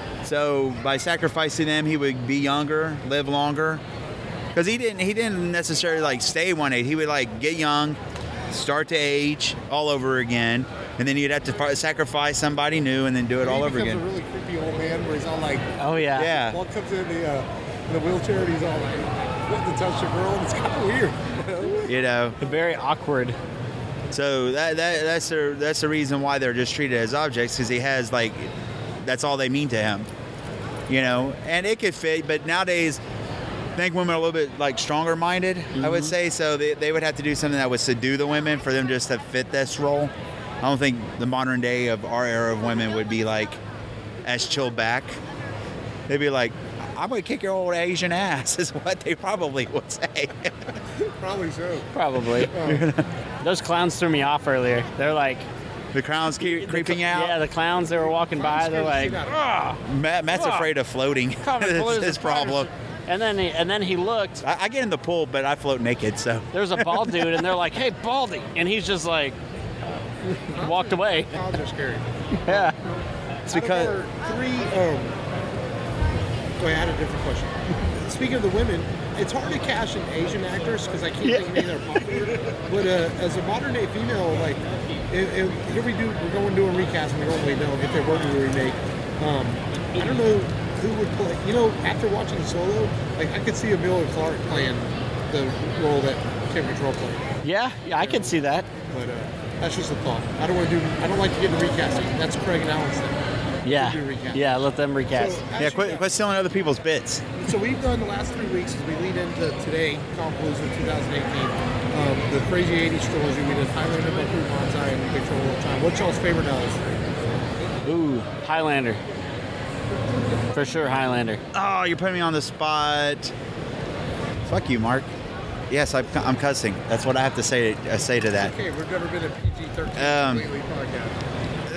So by sacrificing them, he would be younger, live longer. Because he didn't he didn't necessarily like stay one age. He would like get young, start to age all over again, and then you'd have to fi- sacrifice somebody new and then do it all He over becomes again. a really creepy old man where he's all like, Oh yeah. Yeah. Paul comes in the uh, in the wheelchair and he's all like, wanting to touch the girl, and it's kind of weird. You know. Very awkward. So that, that that's the that's the reason why they're just treated as objects because he has like that's all they mean to him, you know. And it could fit, but nowadays I think women are a little bit like stronger minded. I would say so. They, they would have to do something that would subdue the women for them just to fit this role. I don't think the modern day of our era of women would be like as chilled back. They'd be like, "I'm gonna kick your old Asian ass," is what they probably would say. Probably so. Probably. Those clowns threw me off earlier. They're like The crowns keep creeping out. Yeah, the clowns they were walking by, they're like, Scared the shit ah, Matt, Matt's Ah. afraid of floating. Comic That's Palooza his problem. and then he, and then he looked. I, I get in the pool, but I float naked, so. There's a bald dude, and they're like, "Hey, Baldy," and he's just like walked away. Clowns are scary. Yeah. It's Out of because our three. Um, wait, I had a different question. Speaking of the women, it's hard to cast an Asian actress because I can't think of any that are popular. But uh, as a modern day female, like, if, if, here we do, we're going to do a recast. We normally don't if they were to do a remake. Um, I don't know who would play. You know, after watching Solo, like I could see Emilia Clarke playing the role that Kim Cattrall played. Yeah, yeah, I could see that. But uh, that's just a thought. I don't want to do. I don't like to get into recasting. That's Craig and Alan's thing. Yeah. do recast. Yeah, let them recast. So, yeah, as quit, you- quit stealing other people's bits. So we've done the last three weeks as we lead into today, Compalooza twenty eighteen, um, the Crazy eighties trilogy. We did Highlander, Buckaroo Banzai, and Big Trouble in Little China. What's y'all's favorite out of those three? Ooh, Highlander. For sure, Highlander. Oh, you're putting me on the spot. Fuck you, Mark. Yes, I'm, I'm cussing. That's what I have to say to, uh, say to that. Okay, we've never been a P G thirteen Um, completely podcast.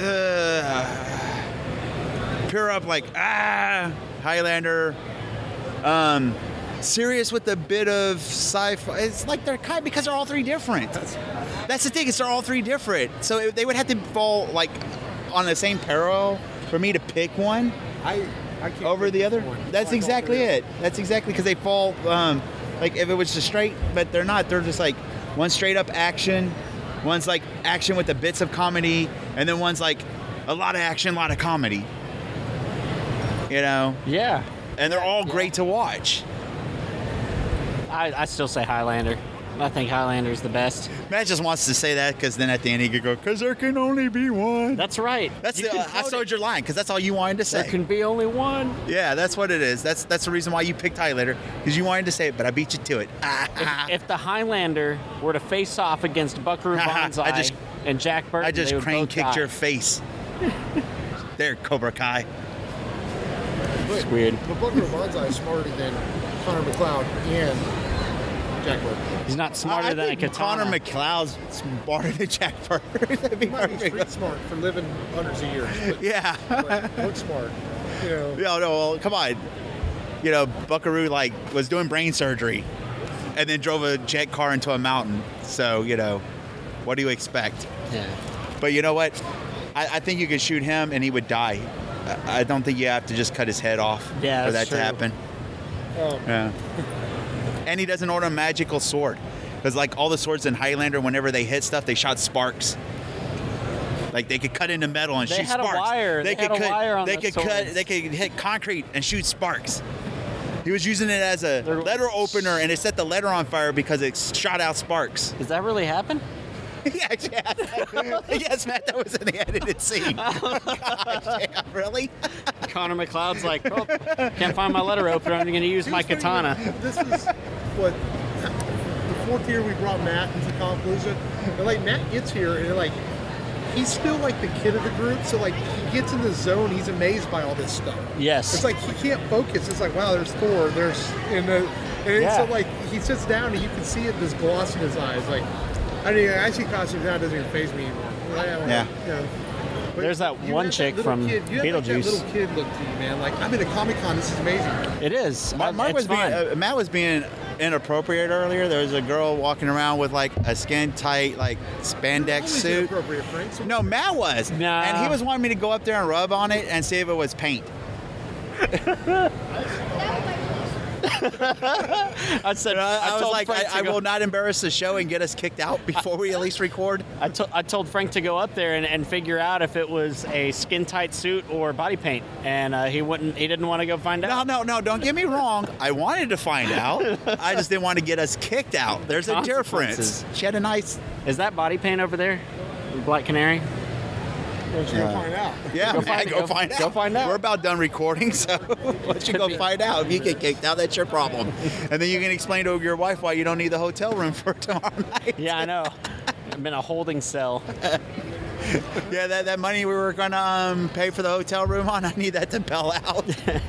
Uh, pure up like, ah, Highlander. Um, serious with a bit of sci-fi. It's like they're kind because they're all three different. That's the thing. Is they're all three different. So it, they would have to fall like on the same parallel for me to pick one. I I can't over pick the which other. one. That's Like all exactly three of it. That's exactly because they fall. Um, like if it was just straight, but they're not. They're just like one straight up action, one's like action with the bits of comedy, and then one's like a lot of action, a lot of comedy. You know, Yeah. and they're all great to watch. I, I still say Highlander. I think Highlander's the best. Matt just wants to say that because then at the end he could go, because there can only be one. That's right. That's You the, can uh, I quote sold it. your line because that's all you wanted to say. There can be only one. Yeah, that's what it is. That's that's the reason why you picked Highlander because you wanted to say it, but I beat you to it. If, if the Highlander were to face off against Buckaroo Banzai I just- and Jack Burton, I just they would crane both kicked die. your face. There, Cobra Kai. It's weird. But Buckaroo Banzai is smarter than Connor McLeod and Jack Burton. He's not smarter I than a think katana. Connor McLeod's smarter than Jack Burton. That'd be He might be perfect. street smart for living hundreds of years, but, Yeah. but look smart. You know, No, no, well, come on. You know, Buckaroo like was doing brain surgery, and then drove a jet car into a mountain. So you know, what do you expect? Yeah. But you know what? I, I think you could shoot him and he would die. I, I don't think you have to just cut his head off Yeah, for that that's to true. happen. um, Yeah. And he doesn't own a magical sword. Because like all the swords in Highlander, whenever they hit stuff, they shot sparks. Like they could cut into metal and They shoot had a sparks. wire. They could had a cut, wire on They the could cut. swords. They could hit concrete and shoot sparks. He was using it as a They're- letter opener, and it set the letter on fire because it shot out sparks. Does that really happen? yes, yes, yes, Matt, that was in the edited scene. Gosh, damn, really? Connor McLeod's like, oh, can't find my letter opener. I'm going to use my Here's what katana. you- This is what the fourth year we brought Matt into Compalooza. And like Matt gets here and like he's still like the kid of the group. So like he gets in the zone, he's amazed by all this stuff. Yes. It's like he can't focus. It's like wow, there's Thor. There's and, the, and Yeah. so like he sits down and you can see it this gloss in his eyes. Like I mean, I see costumes now, it doesn't even faze me anymore. Like, I don't know, Yeah. you know. But There's that you one have chick little from kid, you have like that Beetlejuice. little kid look to you, man. Like I'm in a Comic Con. This is amazing. It is. Mark, Uh, Mark it's was being, fun. uh, Matt was being inappropriate earlier. There was a girl walking around with like a skin tight like spandex Always suit. inappropriate, Frank. So No, Matt was. Nah. And he was wanting me to go up there and rub on it and see if it was paint. I said, And I, I I, was told like, Frank I, I to go, will not embarrass the show and get us kicked out before we at least record. I, to, I told Frank to go up there and, and figure out if it was a skin tight suit or body paint, and uh, he wouldn't. He didn't want to go find No, out. no, no, don't get me wrong. I wanted to find out. I just didn't want to get us kicked out. There's a difference. Consequences. She had a nice. Is that body paint over there? Black Canary. Once you Yeah. find out. Yeah, Go man, find- go, go- find out. go find out. We're about done recording, so let you go find out. If you get kicked out, that's your problem. And then you can explain to your wife why you don't need the hotel room for tomorrow night. Yeah, I know. I'm in a holding cell. Yeah, that, that money we were going to um, pay for the hotel room on, I need that to bail out.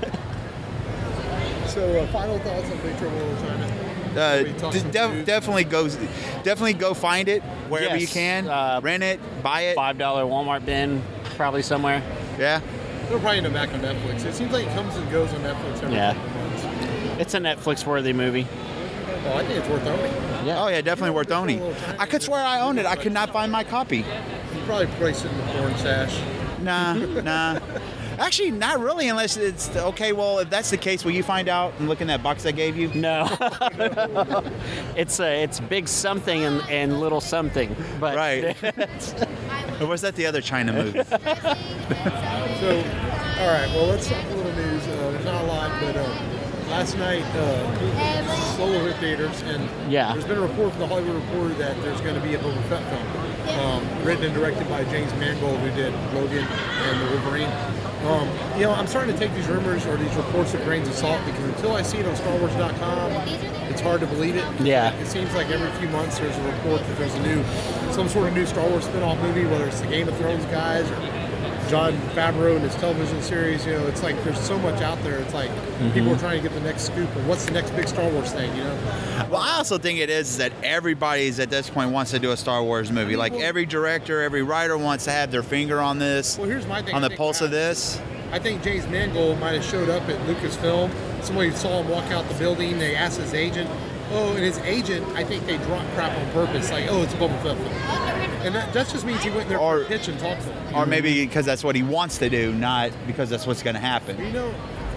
So, uh, final thoughts on Big Trouble in Little China? Uh, We talked d- some def- food. definitely go, definitely go find it wherever Yes, you can. uh, Rent it, buy it. Five dollar Walmart bin, probably somewhere. Yeah. It'll probably end up back on Netflix. It seems like it comes and goes on Netflix every Yeah. couple months. It's a Netflix worthy movie. Well, I think it's worth owning. Yeah. Oh yeah, definitely worth owning. I could swear I owned it. I could not find my copy. You probably place it in the porn stash. Nah, nah. Actually, not really, unless it's okay. Well, if that's the case, will you find out and look in that box I gave you? No. it's a it's big something and, and little something. But Right. Or was that the other China movie? So, all right, well, let's talk a little news. Uh, there's not a lot, but uh, last night, uh, Solo hit theaters, and Yeah. there's been a report from the Hollywood Reporter that there's going to be a Boba Fett film, um, written and directed by James Mangold, who did Logan and the Wolverine. Um, you know, I'm starting to take these rumors or these reports with grains of salt because until I see it on Star Wars dot com, it's hard to believe it. Yeah. It seems like every few months there's a report that there's a new, some sort of new Star Wars spin-off movie, whether it's the Game of Thrones guys or John Favreau and his television series. You know, it's like there's so much out there. It's like people are trying to get the next scoop of what's the next big Star Wars thing. You know, Well, I also think it is that everybody's at this point wants to do a Star Wars movie. Like every director, every writer wants to have their finger on this, well, here's my thing. on I the think pulse of what this. happened- I think James Mangold might have showed up at Lucasfilm. Somebody saw him walk out the building. They asked his agent. Oh, and his agent, I think they dropped crap on purpose. Like, oh, it's a Boba Fett film. And that, that just means he went there Or- for a pitch and talked to him. Or maybe because that's what he wants to do, not because that's what's going to happen. You know,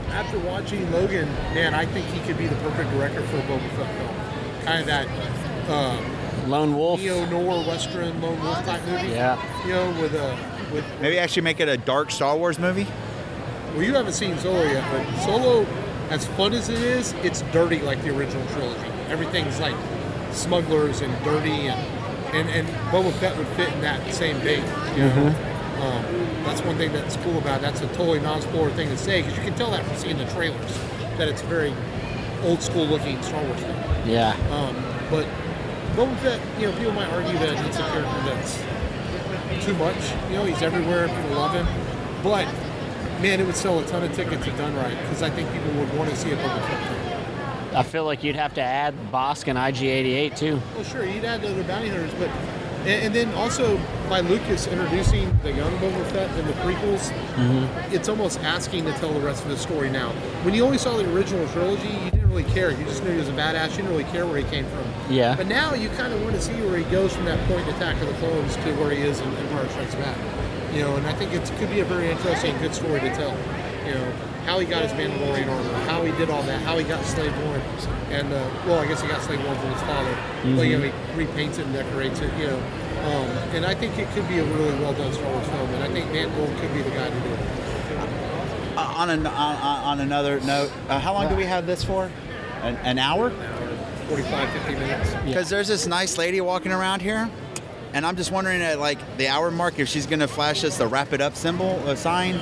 after watching Logan, man, I think he could be the perfect director for a Boba Fett film. Kind of that uh, Lone Wolf. neo-noir western lone wolf type movie. Yeah. You know, with a with. Maybe actually make it a dark Star Wars movie. Well, you haven't seen Solo yet, but Solo, as fun as it is, it's dirty like the original trilogy. Everything's like smugglers and dirty, and and, and Boba Fett would fit in that same vein. You know? Um, that's one thing that's cool about it. That's a totally non-spoiler thing to say, because you can tell that from seeing the trailers, that it's a very old school looking Star Wars film. Yeah. Um, but Boba Fett, you know, people might argue that it's a character that's too much. You know, he's everywhere, people love him. But, man, it would sell a ton of tickets if done right, because I think people would want to see a Boba Fett film. I feel like you'd have to add Bosk and I G eighty-eight too. Well, sure, you'd add the other bounty hunters, but and, and then also by Lucas introducing the young Boba Fett in the prequels, Mm-hmm. it's almost asking to tell the rest of the story now. When you only saw the original trilogy, you didn't really care. You just knew he was a badass. You didn't really care where he came from. Yeah. But now you kind of want to see where he goes from that point in Attack of the Clones to where he is in Empire Strikes Back. You know, and I think it could be a very interesting, good story to tell. You know, how he got his Mandalorian armor, how he did all that, how he got Slave One, and uh, well, I guess he got Slave One from his father. Mm-hmm. But you know, he repaints it and decorates it. You know, um, and I think it could be a really well done Star Wars film, and I think Dan Gold could be the guy to do it. Uh, on, an, on, on another note, uh, how long do we have this for? An, an hour? forty-five, fifty minutes. Because there's this nice lady walking around here, and I'm just wondering at like the hour mark if she's going to flash us the wrap it up symbol, a sign.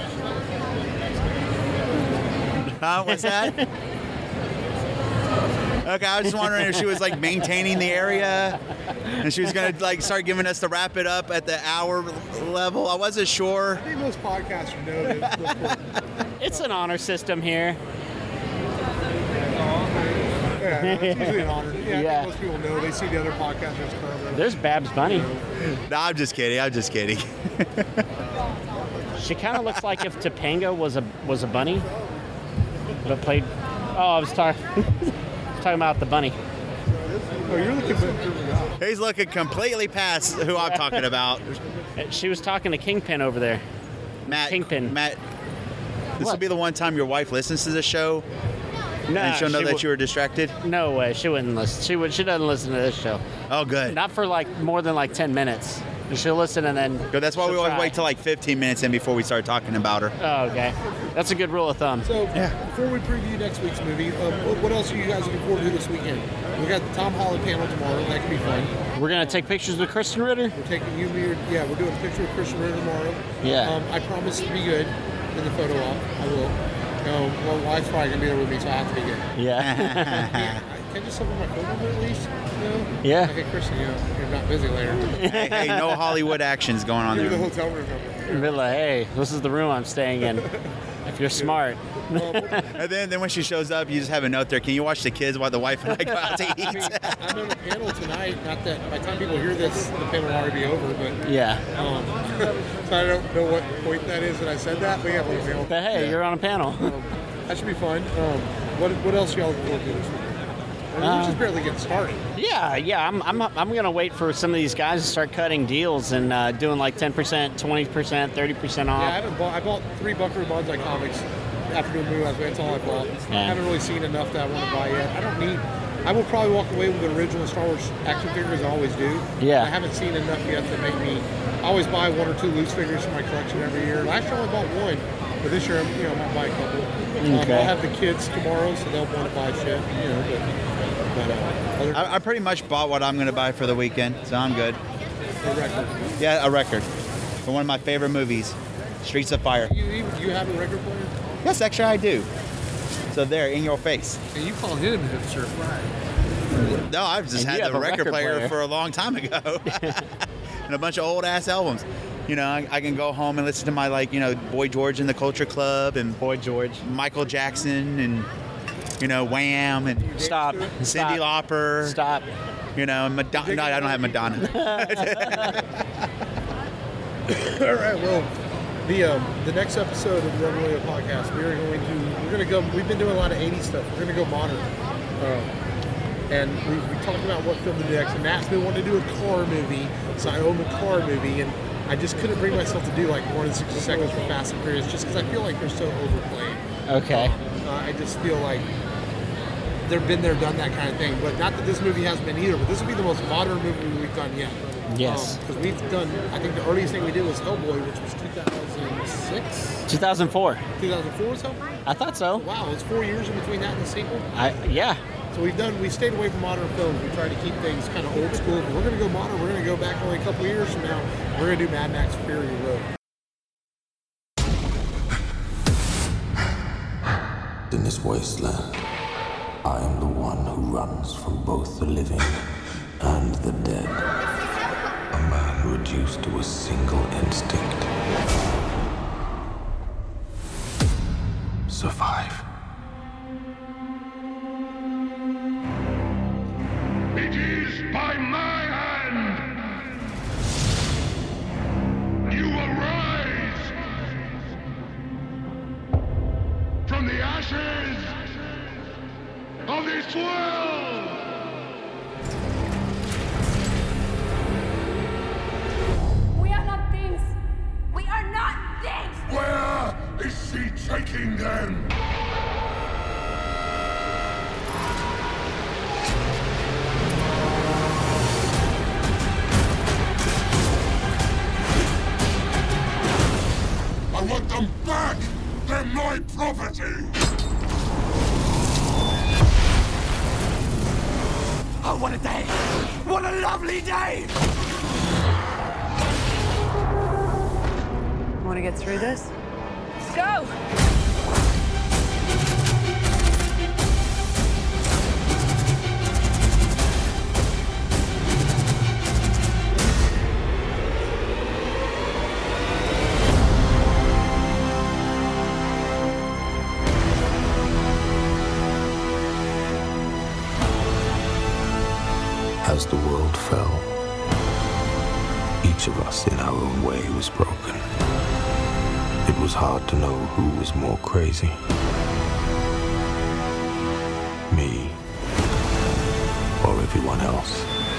Huh? What's that? Okay, I was just wondering if she was like maintaining the area, and she was gonna like start giving us the wrap it up at the hour level. I wasn't sure. I think most podcasters know that. It's an honor system here. Yeah, it's usually an honor. Yeah, I Yeah. think most people know. They see the other podcasters come. There's Babs Bunny. No, I'm just kidding. I'm just kidding. She kind of looks like if Topanga was a was a bunny, but played. Oh, I was talking talking about the bunny. Oh, you're looking for. He's looking completely past who I'm talking about. She was talking to Kingpin over there. Matt. Kingpin. Matt. This What? will be the one time your wife listens to this show, No, and she'll know she that wou- you were distracted. No way, she wouldn't listen. She would. She doesn't listen to this show. Oh, good. Not for like more than like ten minutes. She'll listen and then. Good. That's why we she'll always try. wait till like fifteen minutes in before we start talking about her. Oh, okay. That's a good rule of thumb. So, before we preview next week's movie, um, what, what else are you guys looking forward to this weekend? We got the Tom Holland panel tomorrow. That could be fun. We're gonna take pictures with Kristen Ritter. We're taking you, me, or- yeah, we're doing a picture of Christian Ritter tomorrow. Yeah. Um, I promise to be good in the photo op. I will. Um, well, wife's probably gonna be there with me, so I have to be good. Yeah. Yeah, can I just have my phone number at least? You know? Yeah. Okay, Christian, you know, you're not busy later. hey, hey, no Hollywood actions going on Give me the there. hotel room number. Be like, hey, this is the room I'm staying in. If you're smart. And then, then when she shows up, you just have a note there. Can you watch the kids while the wife and I go out to I mean, eat? I'm on a panel tonight. Not that by the time people hear this, the panel will already be over, but Yeah. um, so I don't know what point that is that I said that, but yeah, we're on a panel. But hey, you're on a panel. Um, that should be fun. Um, what what else y'all looking forward to this weekend? I mean, Uh, we're just barely getting started. Yeah, yeah. I'm, I'm, I'm gonna wait for some of these guys to start cutting deals and uh, doing like ten percent, twenty percent, thirty percent Yeah, I off. haven't bought. I bought three Buckaroo Banzai comics after doing movie last week. That's all I bought. Yeah. I haven't really seen enough that I want to buy yet. I don't need. I will probably walk away with the original Star Wars action figures. I always do. Yeah. I haven't seen enough yet to make me. I always buy one or two loose figures for my collection every year. Last year I only bought one, but this year I'm, you know, I might buy a couple. Um, Okay. I'll have the kids tomorrow, so they'll want to buy shit. You know, but, but uh, other I, I pretty much bought what I'm going to buy for the weekend, so I'm good. the record. Yeah, a record for one of my favorite movies, Streets of Fire. You, you you have a record player, Yes, actually, I do. So there, in your face. and you call him a hipster. No, I've just And had you the have a record, record player, player. for a long time ago, and a bunch of old ass albums. You know, I, I can go home and listen to my like, you know, Boy George and the Culture Club and Boy George. Michael Jackson and you know Wham and Stop. Cindy Stop. Lauper. Stop. You know, Madonna. No, I don't have Madonna. All right. Well, the um, the next episode of the Rebel Radio podcast, we are going to we're going to go. We've been doing a lot of eighties stuff. We're going to go modern, um, and we, we talked about what film to do next. And Matt's been wanting to do a car movie, so I own a car movie, and I just couldn't bring myself to do like more than sixty seconds for Fast and Furious, just because I feel like they're so overplayed. Okay. Uh, I just feel like they've been there, done that kind of thing. But not that this movie hasn't been either, but this will be the most modern movie we've done yet. Yes. Because we've done, I think the earliest thing we did was Hellboy, which was two thousand six? two thousand four. two thousand four was Hellboy? I thought so. Wow, it's four years in between that and the sequel. I yeah. So we've done, we stayed away from modern films. We tried to keep things kind of old school, but we're going to go modern. We're going to go back only a couple years from now. We're going to do Mad Max Fury Road. In this wasteland, I am the one who runs from both the living and the dead. A man reduced to a single instinct. Survive. It is by my hand! You arise! From the ashes of this world! We are not things! We are not things! Where is she taking them? I want them back! They're my property! Oh, what a day! What a lovely day! Want to get through this? Let's go! As the world fell, each of us in our own way was broken. It was hard to know who was more crazy. Me or everyone else.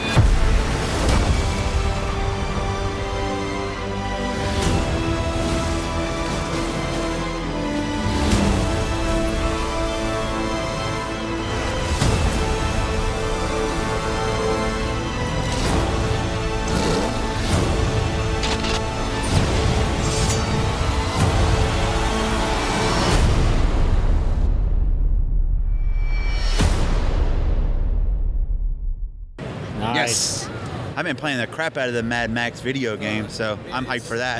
Nice. I've been playing the crap out of the Mad Max video game, so I'm hyped for that.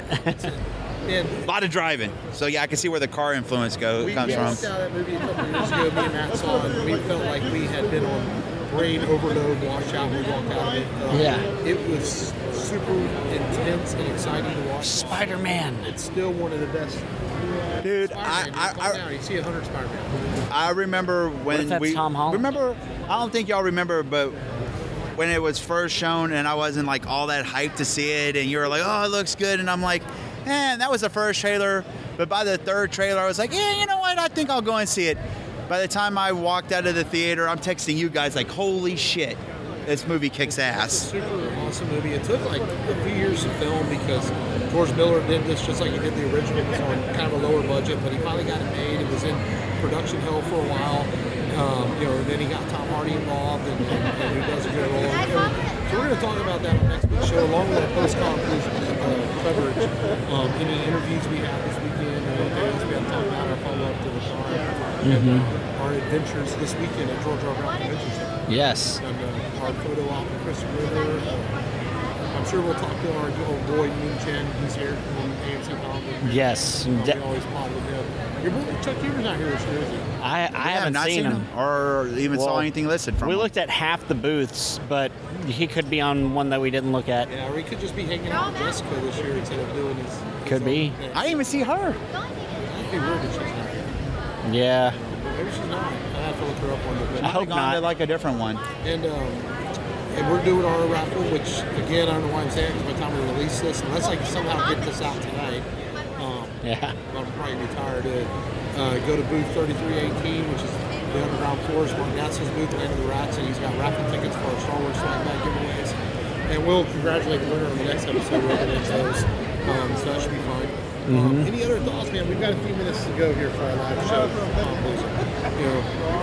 And A lot of driving. So yeah, I can see where the car influence go we comes we from. looked at that movie a couple years ago, me and Matt saw it, and we felt like we had been on brain overload, washout when we walked out of it. Um, Yeah. It was super intense and exciting to watch. Spider-Man. It's still one of the best. Dude, Spider-Man, I, calm I, down. You see a hundred Spider-Man. I remember if when that's we Tom Holland? remember. I don't think y'all remember, but when it was first shown, and I wasn't like all that hyped to see it, and you were like, "Oh, it looks good," and I'm like, "Man, that was the first trailer." But by the third trailer, I was like, "Yeah, you know what? I think I'll go and see it." By the time I walked out of the theater, I'm texting you guys like, "Holy shit, this movie kicks It's a ass!" super awesome movie. It took like a few years to film because George Miller did this just like he did the original. It was on kind of a lower budget, but he finally got it made. It was in production hell for a while. Um, you know, and then he got Tom Hardy involved, and, and, and who does a good role. And so we're going to talk about that on next week's show, along with our post-conclusion uh, coverage. Um, any interviews we have this weekend, and anything else we have to talk about, our follow-up to the car, and uh, our adventures this weekend at George R. Brown Convention Center. Yes. And uh, our photo op with Chris River. Uh, I'm sure we'll talk to our old boy Moon Chen. He's here from A M C Comics. Yes. Um, De- we always pod with him. Your brother Chuck Huber's not here this year, is he? I, I I have haven't not seen him. or even saw Well, anything listed from We him. looked at half the booths, but he could be on one that we didn't look at. Yeah, or he could just be hanging out with Jessica this year instead of doing his. his Could own be. thing. I didn't even see her. It'd be weird if she's not here. Yeah. Maybe she's not. I have to look her up one day. I hope Gone not. to like a different one. And um, and we're doing our raffle, which again I don't know why I'm saying because by the time we release this, unless I can somehow get this out tonight, um, Yeah. I'll probably be tired of it. Uh, go to booth thirty-three eighteen, which is the underground floors. Mark Nassau's booth, Land of the Rats, and he's got raffle tickets for our Star Wars swag bag giveaways. And we'll congratulate the winner on the next episode. We're going to those, um, so that should be fun. Um, any other thoughts, man? We've got a few minutes to go here for our live show. Um, you know,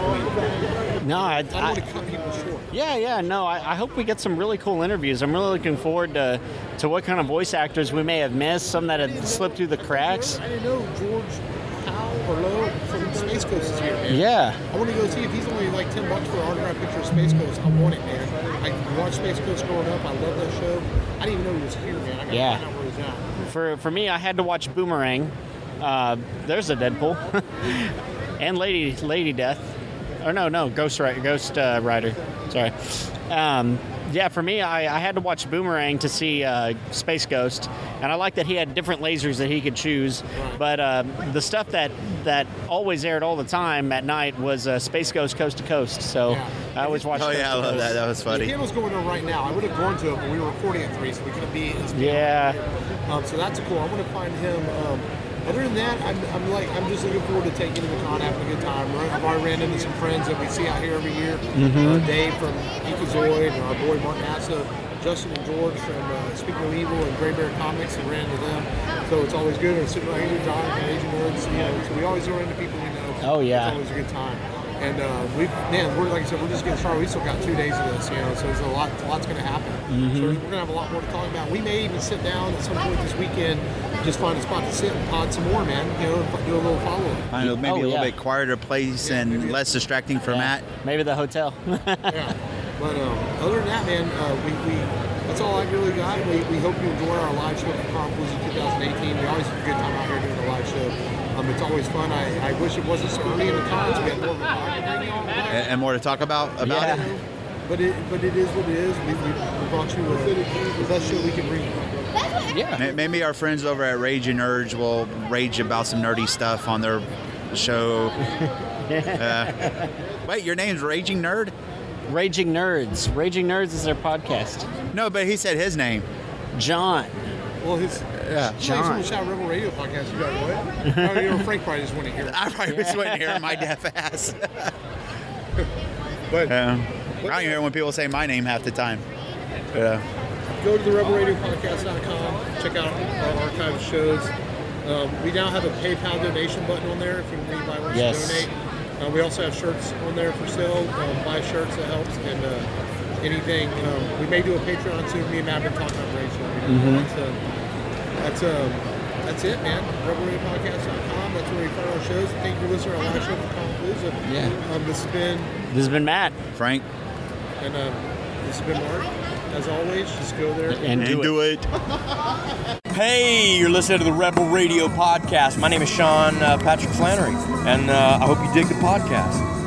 I mean, No, I, I don't I, want to cut people short. yeah, yeah, no, I, I hope we get some really cool interviews. I'm really looking forward to, to what kind of voice actors we may have missed, some that had slipped through the cracks. I didn't know George Powell or Lowe from Space Coast is here, man. Yeah. I want to go see if he's only like ten bucks for an autographed picture of Space Coast. I want it, man. I watched Space Coast growing up. I love that show. I didn't even know he was here, man. I gotta Yeah. find out where he's at. For for me, I had to watch Boomerang. Uh, there's a Deadpool. And Lady Lady Death. Or no, no, Ghost Rider. Ghost uh, Rider. Sorry. Um, yeah, for me, I, I had to watch Boomerang to see uh, Space Ghost, and I like that he had different lasers that he could choose. But uh, the stuff that that always aired all the time at night was uh, Space Ghost Coast to Coast. So Yeah. I always watched. Oh Coast yeah, I to love Coast. that. That was The funny. panel's going on right now. I would have gone to it, but we were recording at three, so we couldn't be at this panel. Yeah. Um, so that's cool. I want to find him. Um, other than that, I'm, I'm like I'm just looking forward to taking him to the con, having a good time. Right? I've already ran into some friends that we see out here every year. Uh, Dave from Ecozoid, and our boy Mark Nassa, Justin and George from uh, Speaking of Evil and Gray Bear Comics, and ran into them. So it's always good. And sitting right here, John from Asian Nerds, you know. So we always run into people we know. Oh, yeah. It's always a good time. And uh, we, man, we're like I said, we're just getting started. We still got two days of this, you know. So there's a lot, a lot's going to happen. Mm-hmm. So we're going to have a lot more to talk about. We may even sit down at some point this weekend, just find a spot to sit and pod some more, man. You know, and do a little follow up. I know, maybe Oh, a little yeah. bit quieter place and less distracting for Yeah. Matt. Maybe the hotel. Yeah. But um, other than that, man, uh, we, we that's all I really got. We, we hope you enjoy our live show for Compalooza twenty eighteen. We always have a good time out here doing a live show. Um, it's always fun. I, I wish it wasn't so early in the cons. We had more of a market radio on that. And, and more to talk about about Yeah. it. But it but it is what it is. We, we, we brought you uh, the best show we can bring. Yeah. May- Maybe our friends over at Raging Urge will rage about some nerdy stuff on their show. Uh, wait, your name's Raging Nerd? Raging Nerds. Raging Nerds is their podcast. No, but he said his name. John. Well, his Yeah. John. Shout Rebel Radio podcast. You got what? Oh, you know, Frank probably just want to hear it. I probably was waiting to hear my deaf ass. But Yeah. I don't hear when people say my name half the time. Yeah. go to the rebel radio podcast dot com. Check out our archive of shows. Um, we now have a PayPal donation button on there if anybody wants Yes. to donate. Uh, we also have shirts on there for sale. Um, buy shirts, that helps. And uh, anything, um, we may do a Patreon soon. Me and Matt have been talking about Rachel. Mhm. That's, uh, that's, um, that's it, man. rebel radio podcast dot com. That's where we find our shows. Thank you for listening to our live show for Compalooza. Yeah. Um, this has been, This has been Matt. Frank. and um, this has been Mark. As always, just go there. And do, do it. Hey, you're listening to the Rebel Radio Podcast. My name is Sean uh, Patrick Flannery, and uh, I hope you dig the podcast.